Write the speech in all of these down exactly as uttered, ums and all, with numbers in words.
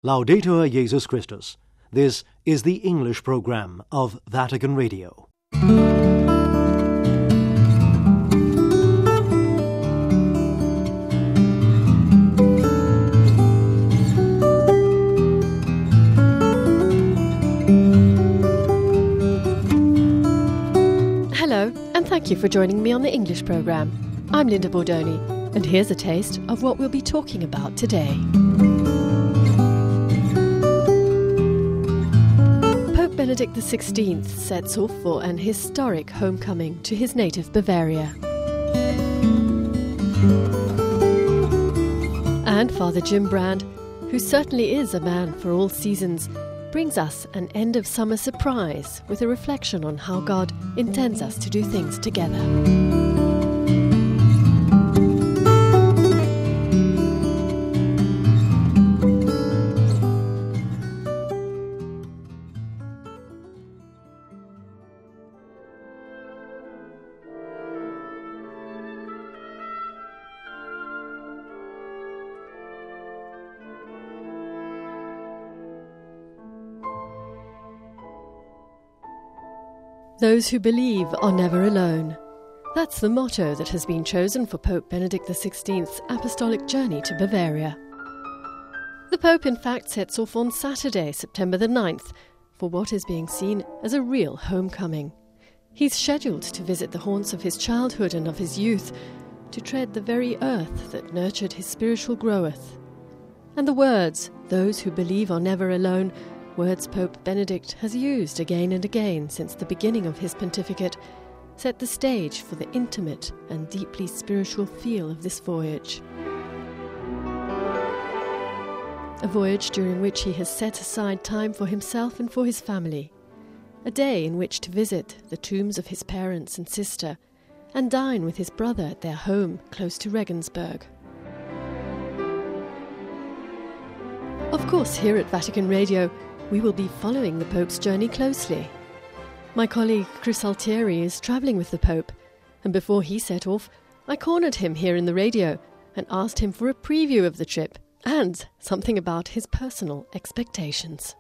Laudetur Jesus Christus. This is the English program of Vatican Radio. Hello, and thank you for joining me on the English program. I'm Linda Bordoni, and here's a taste of what we'll be talking about today. Pope Benedict the sixteenth sets off for an historic homecoming to his native Bavaria. And Father Jim Brand, who certainly is a man for all seasons, brings us an end-of-summer surprise with a reflection on how God intends us to do things together. Those who believe are never alone. That's the motto that has been chosen for Pope Benedict the sixteenth's apostolic journey to Bavaria. The Pope, in fact, sets off on Saturday, September the ninth, for what is being seen as a real homecoming. He's scheduled to visit the haunts of his childhood and of his youth, to tread the very earth that nurtured his spiritual growth. And the words, "those who believe are never alone," words Pope Benedict has used again and again since the beginning of his pontificate, set the stage for the intimate and deeply spiritual feel of this voyage. A voyage during which he has set aside time for himself and for his family. A day in which to visit the tombs of his parents and sister and dine with his brother at their home close to Regensburg. Of course, here at Vatican Radio, we will be following the Pope's journey closely. My colleague Chris Altieri is travelling with the Pope, and before he set off, I cornered him here in the radio and asked him for a preview of the trip and something about his personal expectations.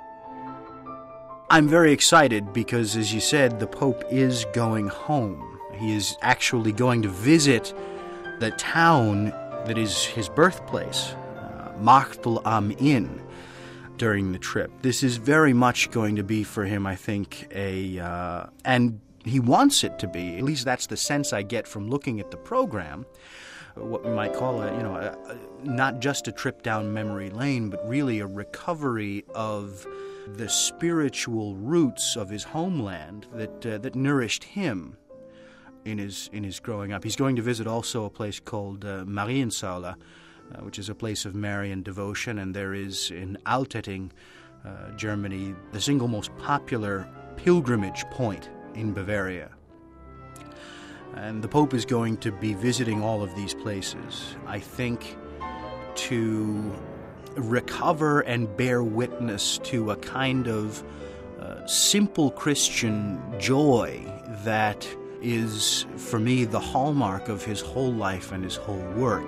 I'm very excited because, as you said, the Pope is going home. He is actually going to visit the town that is his birthplace, uh, Marktl am Inn, during the trip. This is very much going to be for him, I think, a uh, and he wants it to be. At least that's the sense I get from looking at the program. What we might call a, you know, a, a, not just a trip down memory lane, but really a recovery of the spiritual roots of his homeland that uh, that nourished him in his in his growing up. He's going to visit also a place called uh, Mariensäule, Uh, which is a place of Marian devotion, and there is in Altötting, uh, Germany, the single most popular pilgrimage point in Bavaria. And the Pope is going to be visiting all of these places, I think, to recover and bear witness to a kind of uh, simple Christian joy that is, for me, the hallmark of his whole life and his whole work.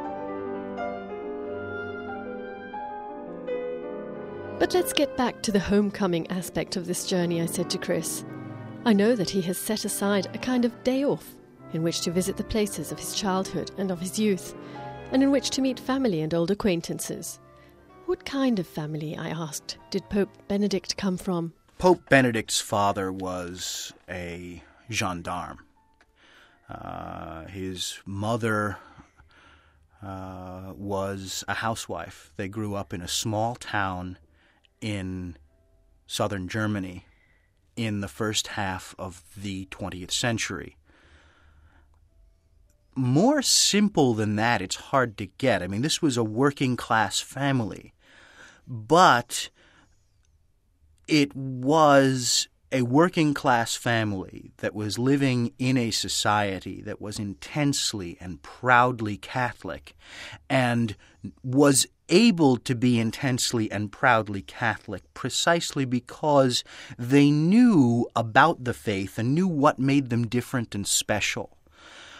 But let's get back to the homecoming aspect of this journey, I said to Chris. I know that he has set aside a kind of day off in which to visit the places of his childhood and of his youth, and in which to meet family and old acquaintances. What kind of family, I asked, did Pope Benedict come from? Pope Benedict's father was a gendarme. Uh, his mother uh, was a housewife. They grew up in a small town in southern Germany in the first half of the twentieth century. More simple than that, it's hard to get. I mean, this was a working-class family, but it was a working-class family that was living in a society that was intensely and proudly Catholic and was able to be intensely and proudly Catholic precisely because they knew about the faith and knew what made them different and special.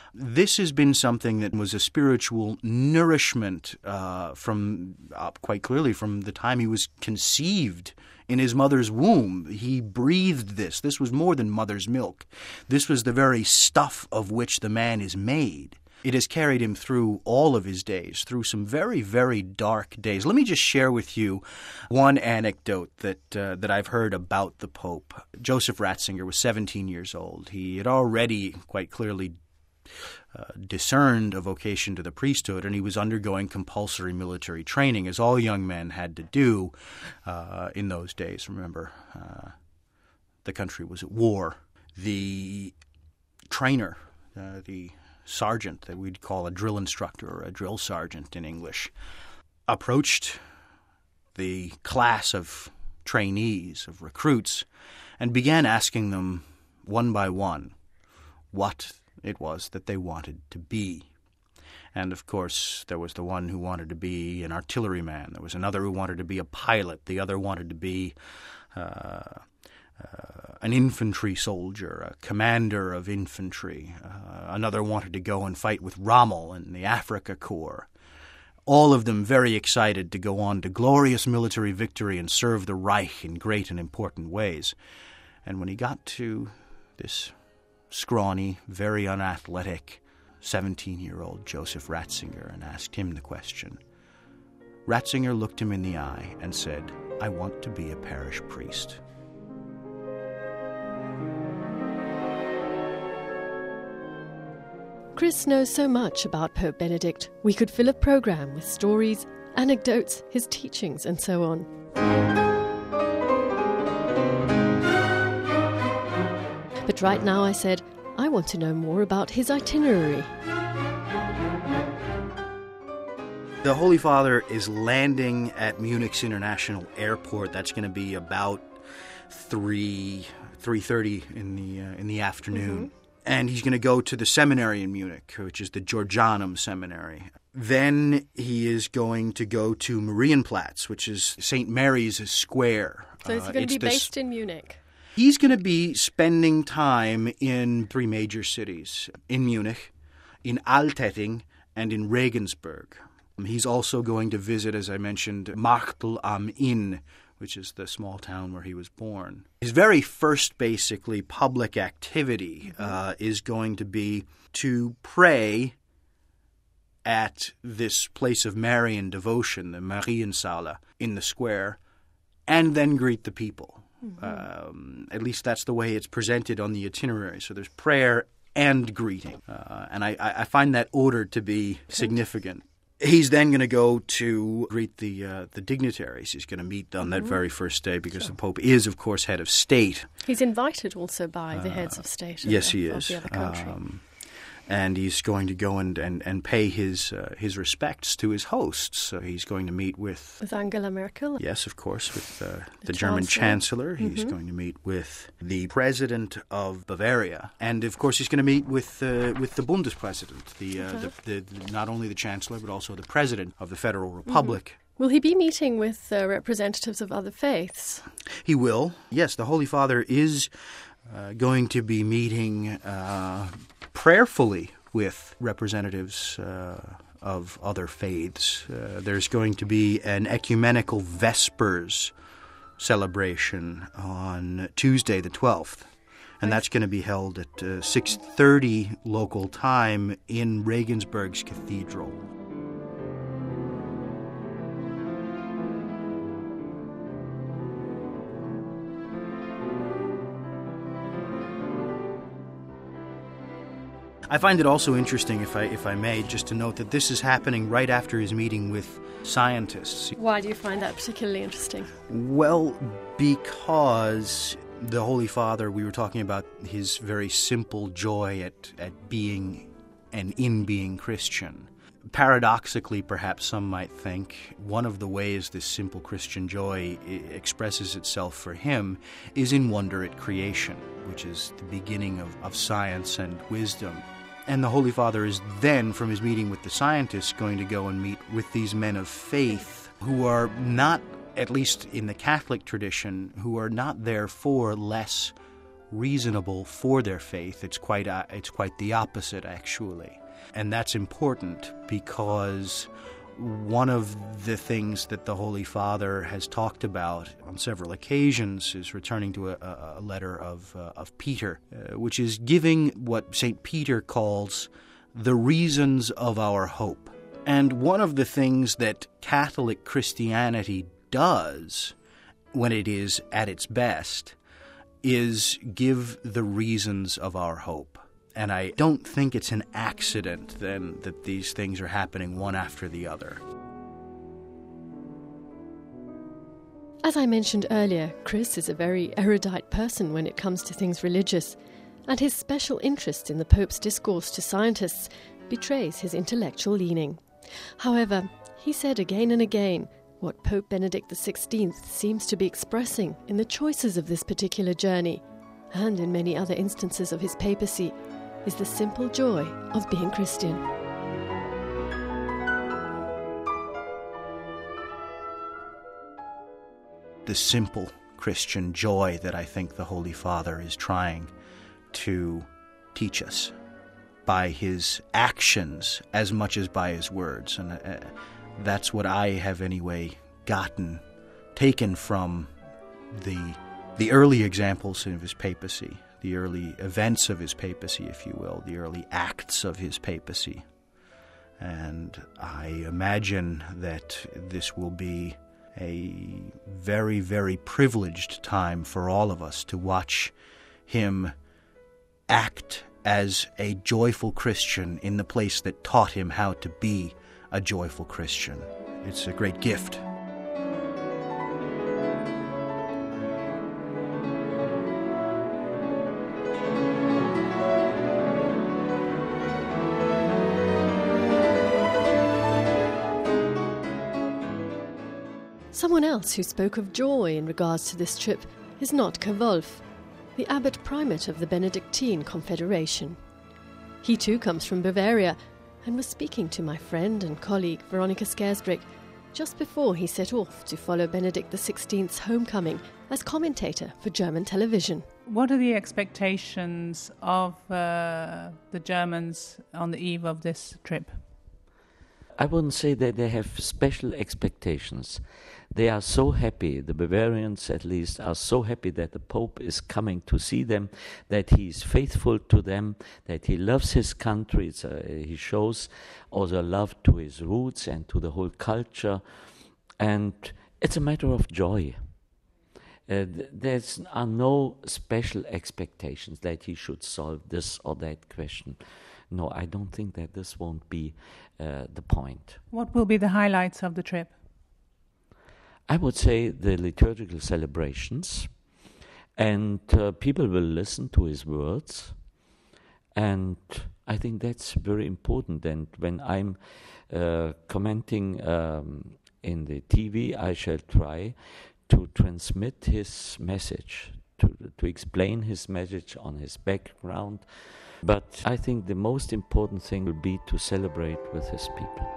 This has been something that was a spiritual nourishment uh, from, uh, quite clearly, from the time he was conceived in his mother's womb. He breathed this. This was more than mother's milk. This was the very stuff of which the man is made. It has carried him through all of his days, through some very, very dark days. Let me just share with you one anecdote that uh, that I've heard about the Pope. Joseph Ratzinger was seventeen years old. He had already quite clearly uh, discerned a vocation to the priesthood, and he was undergoing compulsory military training, as all young men had to do uh, in those days. Remember, uh, the country was at war. The trainer, uh, the sergeant that we'd call a drill instructor or a drill sergeant in English, approached the class of trainees, of recruits, and began asking them one by one what it was that they wanted to be. And, of course, there was the one who wanted to be an artilleryman. There was another who wanted to be a pilot. The other wanted to be uh, Uh, an infantry soldier, a commander of infantry. Uh, another wanted to go and fight with Rommel in the Afrika Korps. All of them very excited to go on to glorious military victory and serve the Reich in great and important ways. And when he got to this scrawny, very unathletic seventeen-year-old Joseph Ratzinger and asked him the question, Ratzinger looked him in the eye and said, "I want to be a parish priest." Chris knows so much about Pope Benedict, we could fill a programme with stories, anecdotes, his teachings, and so on. But right now I said, I want to know more about his itinerary. The Holy Father is landing at Munich's International Airport. That's going to be about three three thirty in the uh, in the afternoon. Mm-hmm. And he's going to go to the seminary in Munich, which is the Georgianum Seminary. Then he is going to go to Marienplatz, which is Saint Mary's Square. So is he going uh, to be based in Munich? He's going to be spending time in three major cities, in Munich, in Altetting, and in Regensburg. He's also going to visit, as I mentioned, Marktl am Inn, which is the small town where he was born. His very first, basically, public activity uh, is going to be to pray at this place of Marian devotion, the Mariensaale, in the square, and then greet the people. Mm-hmm. Um, at least that's the way it's presented on the itinerary. So there's prayer and greeting. Uh, and I, I find that order to be significant. He's then going to go to greet the uh, the dignitaries. He's going to meet on that mm-hmm. very first day because sure. the Pope is, of course, head of state. He's invited also by the heads of state of, yes, the, he is. of the other country. Um, and he's going to go and, and, and pay his uh, his respects to his hosts. So he's going to meet with... With Angela Merkel? Yes, of course, with uh, the, the German Chancellor. Mm-hmm. He's going to meet with the President of Bavaria. And, of course, he's going to meet with uh, with the Bundespräsident, the, uh, okay. the, the not only the Chancellor, but also the President of the Federal Republic. Mm-hmm. Will he be meeting with uh, representatives of other faiths? He will. Yes, the Holy Father is uh, going to be meeting uh, prayerfully with representatives uh, of other faiths. Uh, there's going to be an ecumenical Vespers celebration on Tuesday the twelfth. And that's going to be held at uh, six thirty local time in Regensburg's Cathedral. I find it also interesting, if I if I may, just to note that this is happening right after his meeting with scientists. Why do you find that particularly interesting? Well, because the Holy Father, we were talking about his very simple joy at, at being and in being Christian. Paradoxically, perhaps some might think, one of the ways this simple Christian joy expresses itself for him is in wonder at creation, which is the beginning of, of science and wisdom. And the Holy Father is then, from his meeting with the scientists, going to go and meet with these men of faith who are not, at least in the Catholic tradition, who are not therefore less reasonable for their faith. It's quite uh, it's quite the opposite, actually. And that's important because one of the things that the Holy Father has talked about on several occasions is returning to a, a letter of, uh, of Peter, uh, which is giving what Saint Peter calls the reasons of our hope. And one of the things that Catholic Christianity does when it is at its best is give the reasons of our hope. And I don't think it's an accident, then, that these things are happening one after the other. As I mentioned earlier, Chris is a very erudite person when it comes to things religious, and his special interest in the Pope's discourse to scientists betrays his intellectual leaning. However, he said again and again what Pope Benedict the sixteenth seems to be expressing in the choices of this particular journey, and in many other instances of his papacy, is the simple joy of being Christian. The simple Christian joy that I think the Holy Father is trying to teach us by his actions as much as by his words. And uh, that's what I have anyway gotten, taken from the the early examples of his papacy, the early events of his papacy, if you will, the early acts of his papacy. And I imagine that this will be a very, very privileged time for all of us to watch him act as a joyful Christian in the place that taught him how to be a joyful Christian. It's a great gift. Someone else who spoke of joy in regards to this trip is Notker Wolf, the abbot primate of the Benedictine Confederation. He too comes from Bavaria and was speaking to my friend and colleague Veronica Scaresbrick just before he set off to follow Benedict the sixteenth's homecoming as commentator for German television. What are the expectations of uh, the Germans on the eve of this trip? I wouldn't say that they have special expectations. They are so happy, the Bavarians at least, are so happy that the Pope is coming to see them, that he is faithful to them, that he loves his country. It's a, he shows also love to his roots and to the whole culture. And it's a matter of joy. Uh, there are no special expectations that he should solve this or that question. No, I don't think that this won't be uh, the point. What will be the highlights of the trip? I would say the liturgical celebrations, and uh, people will listen to his words, and I think that's very important. And when I'm uh, commenting um, in the T V, I shall try to transmit his message, to, to explain his message on his background. But I think the most important thing will be to celebrate with his people.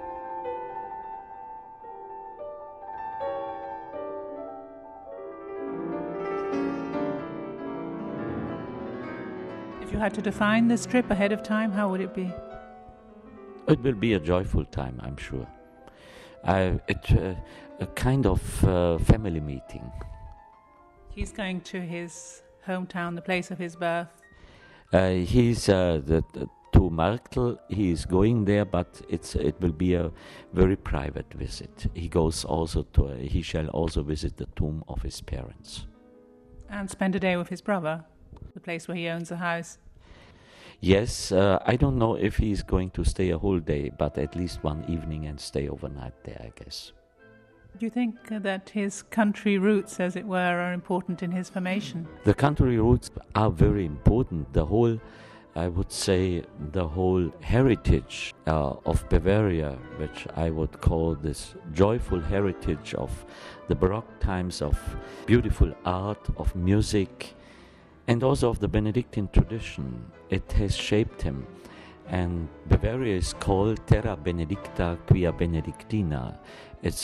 If you had to define this trip ahead of time, how would it be? It will be a joyful time, I'm sure. Uh, it, uh, a kind of uh, family meeting. He's going to his hometown, the place of his birth. Uh, he's uh, the, the, to Marktl. He is going there, but it's it will be a very private visit. He goes also to. Uh, he shall also visit the tomb of his parents, and spend a day with his brother, the place where he owns a house. Yes, uh, I don't know if he's going to stay a whole day, but at least one evening and stay overnight there, I guess. Do you think that his country roots, as it were, are important in his formation? The country roots are very important. The whole, I would say, the whole heritage uh, of Bavaria, which I would call this joyful heritage of the Baroque times, of beautiful art, of music, and also of the Benedictine tradition. It has shaped him. And Bavaria is called Terra Benedicta Quia Benedictina. It's a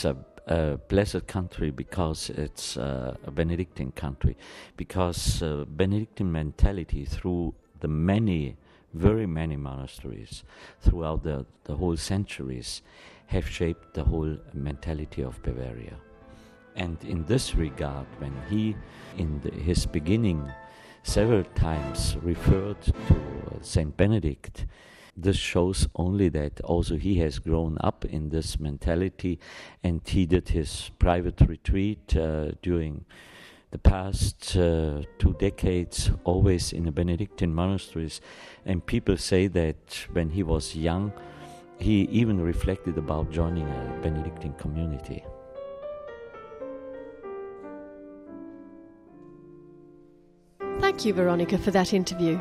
a blessed country because it's uh, a Benedictine country, because uh, Benedictine mentality through the many, very many monasteries throughout the, the whole centuries have shaped the whole mentality of Bavaria. And in this regard, when he, in the, his beginning, several times referred to uh, Saint Benedict, this shows only that also he has grown up in this mentality, and he did his private retreat uh, during the past uh, two decades, always in the Benedictine monasteries. And people say that when he was young, he even reflected about joining a Benedictine community. Thank you, Veronica, for that interview.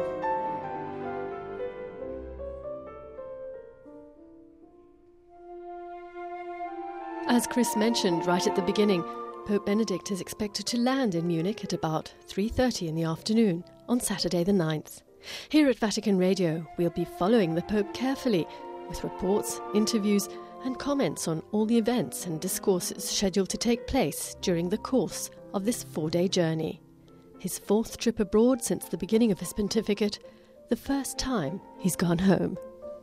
As Chris mentioned right at the beginning, Pope Benedict is expected to land in Munich at about three thirty in the afternoon on Saturday the ninth. Here at Vatican Radio, we'll be following the Pope carefully with reports, interviews and comments on all the events and discourses scheduled to take place during the course of this four-day journey. His fourth trip abroad since the beginning of his pontificate, the first time he's gone home.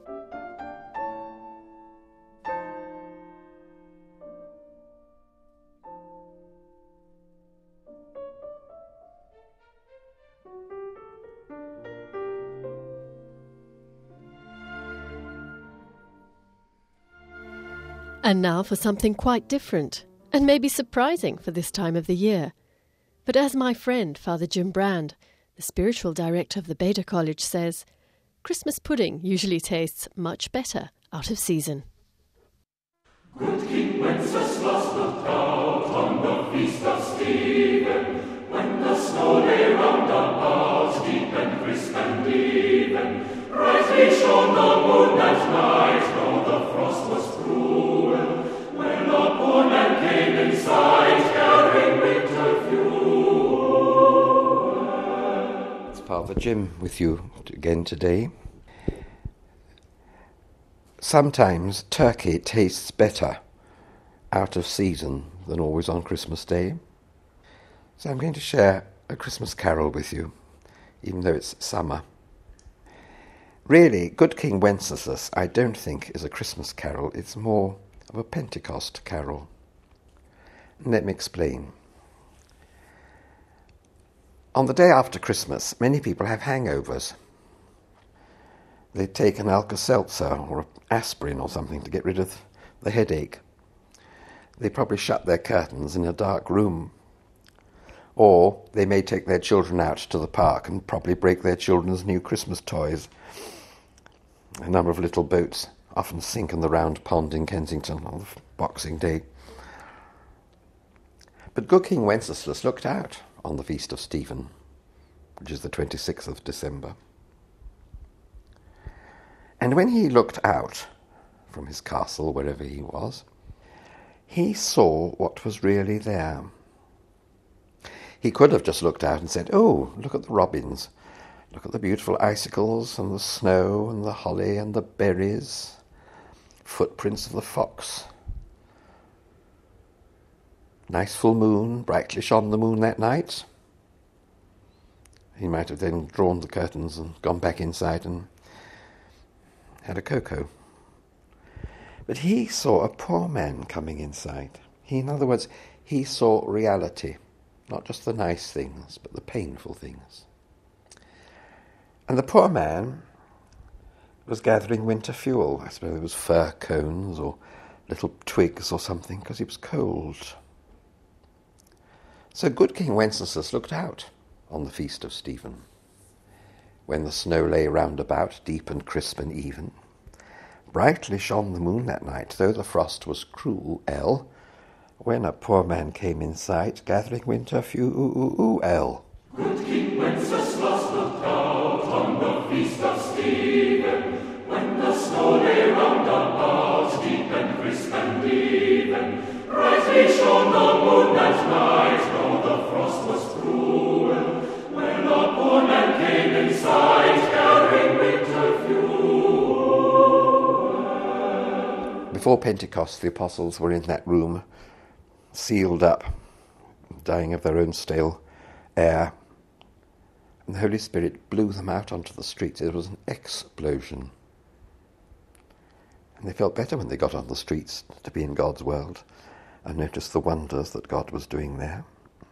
And now for something quite different, and maybe surprising for this time of the year. But as my friend, Father Jim Brand, the spiritual director of the Beda College, says, Christmas pudding usually tastes much better out of season. Good King Wenceslas looked out on the feast of Stephen, when the snow lay round about, deep and crisp and even. Brightly shone the moon that night, though the frost was cruel, when a poor man came in sight, carrying winter fuel. It's Father Jim with you again today. Sometimes turkey tastes better out of season than always on Christmas Day. So I'm going to share a Christmas carol with you, even though it's summer. Really, Good King Wenceslas, I don't think is a Christmas carol. It's more of a Pentecost carol. Let me explain. On the day after Christmas, many people have hangovers. They take an Alka-Seltzer or aspirin or something to get rid of the headache. They probably shut their curtains in a dark room. Or they may take their children out to the park and probably break their children's new Christmas toys. A number of little boats often sink in the round pond in Kensington on Boxing Day. But Good King Wenceslas looked out on the Feast of Stephen, which is the twenty-sixth of December. And when he looked out from his castle, wherever he was, he saw what was really there. He could have just looked out and said, oh, look at the robins, look at the beautiful icicles and the snow and the holly and the berries, footprints of the fox. Nice full moon, brightly shone the moon that night. He might have then drawn the curtains and gone back inside and had a cocoa. But he saw a poor man coming inside. He, in other words, he saw reality, not just the nice things, but the painful things. And the poor man was gathering winter fuel. I suppose it was fir cones or little twigs or something, because he was cold. So Good King Wenceslas looked out on the Feast of Stephen, when the snow lay round about, deep and crisp and even. Brightly shone the moon that night, though the frost was cruel, L, when a poor man came in sight, gathering winter fuel, L. Good King Wenceslas looked out on the Feast of Stephen, when the snow lay round about, deep and crisp and even. Brightly shone the moon that night, though the frost was cruel, when a poor man came in sight, carrying winter fuel. Before Pentecost, the apostles were in that room sealed up, dying of their own stale air. And the Holy Spirit blew them out onto the streets. It was an explosion. And they felt better when they got on the streets to be in God's world and noticed the wonders that God was doing there.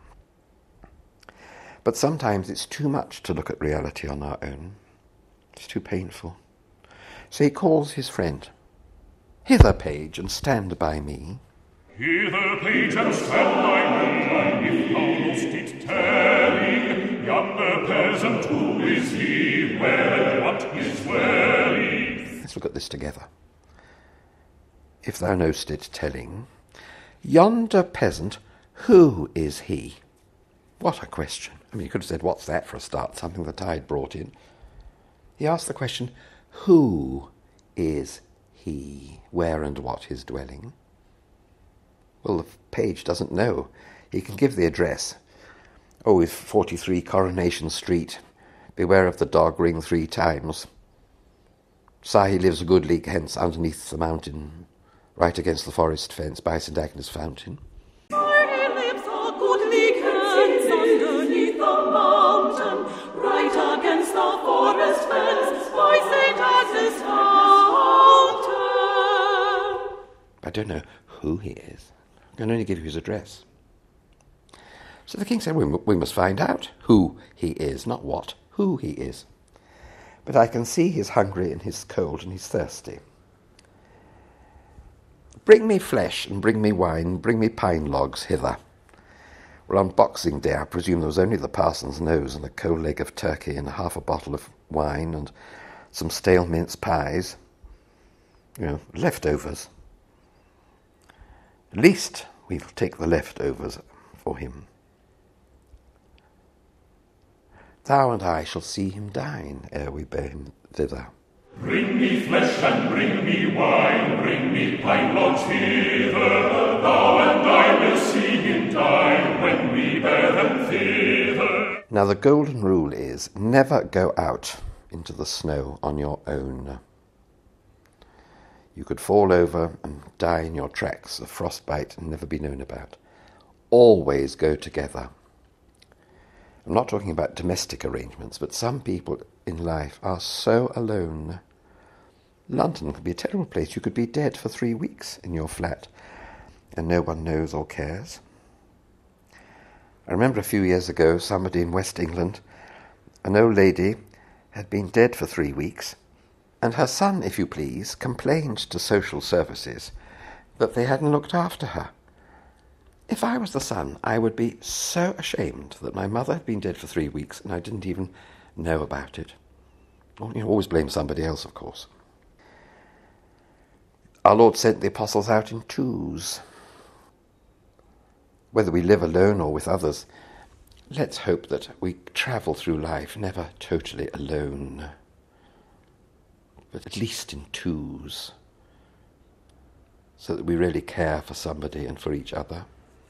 But sometimes it's too much to look at reality on our own. It's too painful. So he calls his friend. Hither, page, and stand by me. Hither, page, and stand by me, if thou dost it telling, yonder peasant, who is he, where and what his dwelling? Let's look at this together. If thou knowst it telling, yonder peasant, who is he? What a question. I mean, you could have said, what's that for a start, something the tide brought in. He asked the question, who is he, where and what his dwelling? Well, the page doesn't know. He can give the address. Oh, it's forty-three Coronation Street. Beware of the dog, ring three times. Sir, he lives a good league hence, underneath the mountain, right against the forest fence, by St Agnes Fountain. Sir, he lives a good league hence, underneath the mountain, right against the forest fence, by St Agnes Fountain. I don't know who he is. I can only give you his address. So the king said, we, we must find out who he is, not what, who he is. But I can see he's hungry and he's cold and he's thirsty. Bring me flesh and bring me wine, bring me pine logs hither. Well, on Boxing Day, I presume there was only the parson's nose and a cold leg of turkey and half a bottle of wine and some stale mince pies. You know, leftovers. At least we'll take the leftovers for him. Thou and I shall see him dine ere we bear him thither. Bring me flesh and bring me wine, bring me pine logs hither. Thou and I will see him dine when we bear them thither. Now the golden rule is never go out into the snow on your own. You could fall over and die in your tracks of frostbite and never be known about. Always go together. I'm not talking about domestic arrangements, but some people in life are so alone. London could be a terrible place. You could be dead for three weeks in your flat and no one knows or cares. I remember a few years ago, somebody in West England, an old lady, had been dead for three weeks, and her son, if you please, complained to social services that they hadn't looked after her. If I was the son, I would be so ashamed that my mother had been dead for three weeks and I didn't even know about it. Well, you always blame somebody else, of course. Our Lord sent the apostles out in twos. Whether we live alone or with others, let's hope that we travel through life never totally alone, but at least in twos, so that we really care for somebody and for each other.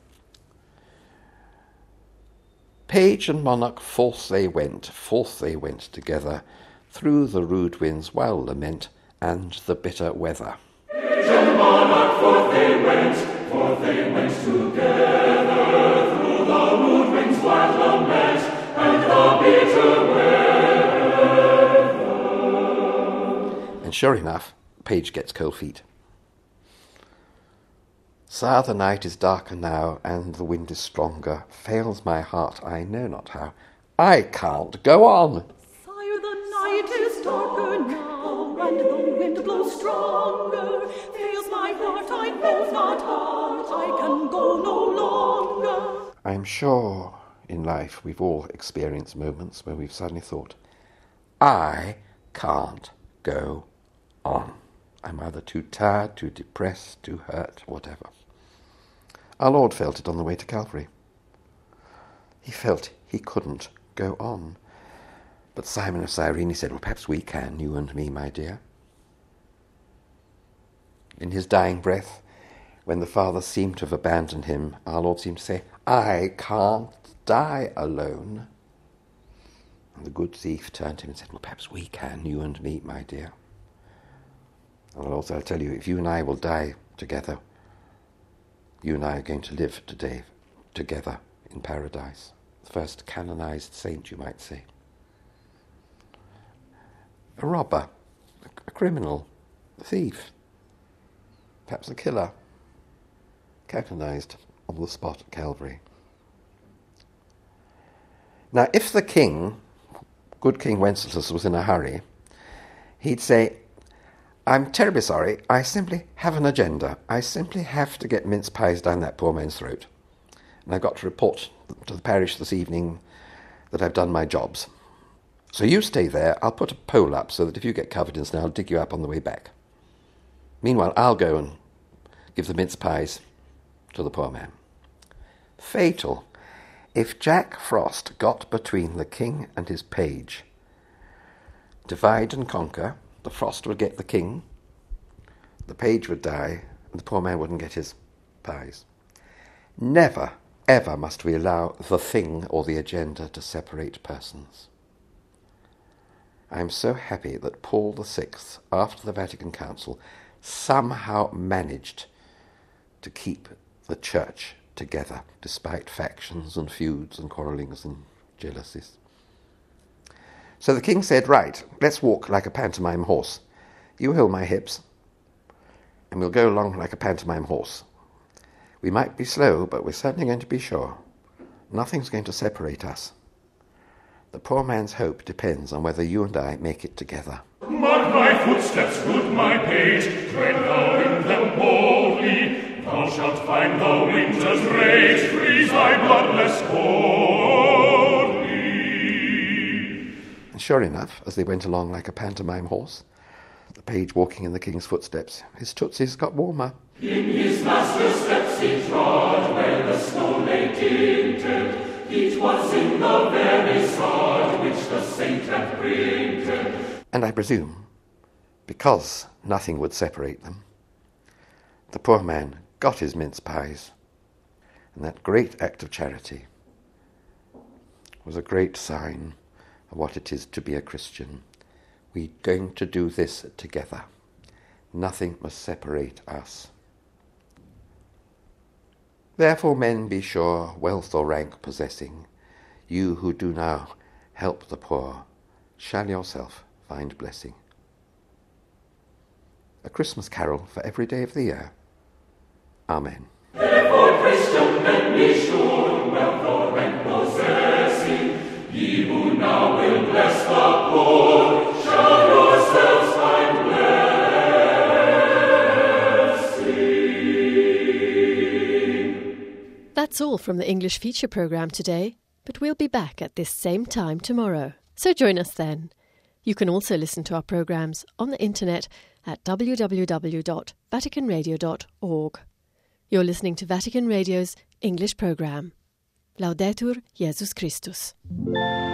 Page and monarch forth they went, forth they went together, through the rude winds while lament, and the bitter weather. Page and monarch forth they went, forth they went together, through the rude winds while lament, and the bitter weather. And sure enough, Page gets cold feet. Sir, the night is darker now, and the wind is stronger. Fails my heart, I know not how. I can't go on. Sire, the night is darker now, and the wind blows stronger. Fails my heart, I know not how. I can go no longer. I'm sure in life we've all experienced moments where we've suddenly thought, I can't go on. I'm either too tired, too depressed, too hurt, whatever. Our Lord felt it on the way to Calvary. He felt he couldn't go on. But Simon of Cyrene said, well, perhaps we can, you and me, my dear. In his dying breath, when the Father seemed to have abandoned him, our Lord seemed to say, I can't die alone. And the good thief turned to him and said, well, perhaps we can, you and me, my dear. And also, I'll tell you, if you and I will die together, you and I are going to live today together in paradise. The first canonized saint, you might say. A robber, a criminal, a thief, perhaps a killer, canonized on the spot at Calvary. Now, if the king, good King Wenceslas, was in a hurry, he'd say, I'm terribly sorry, I simply have an agenda. I simply have to get mince pies down that poor man's throat. And I've got to report to the parish this evening that I've done my jobs. So you stay there, I'll put a pole up so that if you get covered in snow, I'll dig you up on the way back. Meanwhile, I'll go and give the mince pies to the poor man. Fatal. If Jack Frost got between the king and his page, divide and conquer, the Frost would get the king, the page would die, and the poor man wouldn't get his pies. Never, ever must we allow the thing or the agenda to separate persons. I am so happy that Paul the Sixth, after the Vatican Council, somehow managed to keep the church together, despite factions and feuds and quarrellings and jealousies. So the king said, right, let's walk like a pantomime horse. You hold my hips, and we'll go along like a pantomime horse. We might be slow, but we're certainly going to be sure. Nothing's going to separate us. The poor man's hope depends on whether you and I make it together. Mark my footsteps, good my page, tread thou in them boldly. Thou shalt find the winter's rage freeze thy bloodless body. And sure enough, as they went along like a pantomime horse, the page walking in the king's footsteps, his tootsies got warmer. In his master's steps he trod, where the snow lay tinted. Heat was in the very sod which the saint had printed. And I presume, because nothing would separate them, the poor man got his mince pies, and that great act of charity was a great sign of what it is to be a Christian. We're going to do this together. Nothing must separate us. Therefore, men, be sure, wealth or rank possessing, you who do now help the poor, shall yourself find blessing. A Christmas carol for every day of the year. Amen. Therefore, Christian men, be sure, wealth or rank possessing, ye who now will bless the poor, shall yourselves find blessing. That's all from the English feature programme today, but we'll be back at this same time tomorrow. So join us then. You can also listen to our programmes on the internet at w w w dot vatican radio dot org. You're listening to Vatican Radio's English programme. Laudetur Jesus Christus.